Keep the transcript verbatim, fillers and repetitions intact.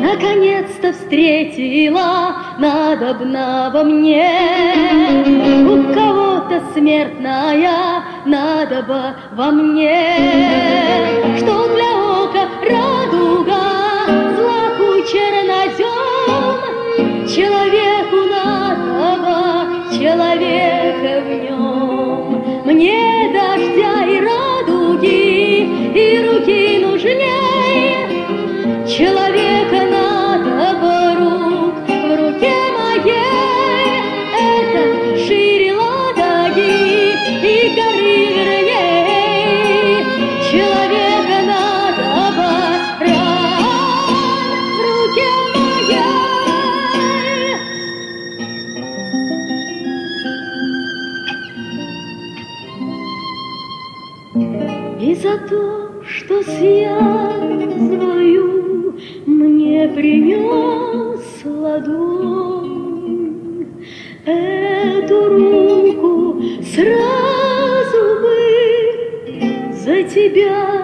наконец-то встретила надобного мне. У кого-то смертная надоба во мне, что для ока радуга, злаку чернозем, человеку надоба, человека в нем. Мне дождя и радуги, и руки нужней, человека надоба рук в руке моей. Это шире Ладоги и горы верней, человека надоба ран в руке моей. И за то, что с язвою мне принес ладонь, эту руку сразу бы за тебя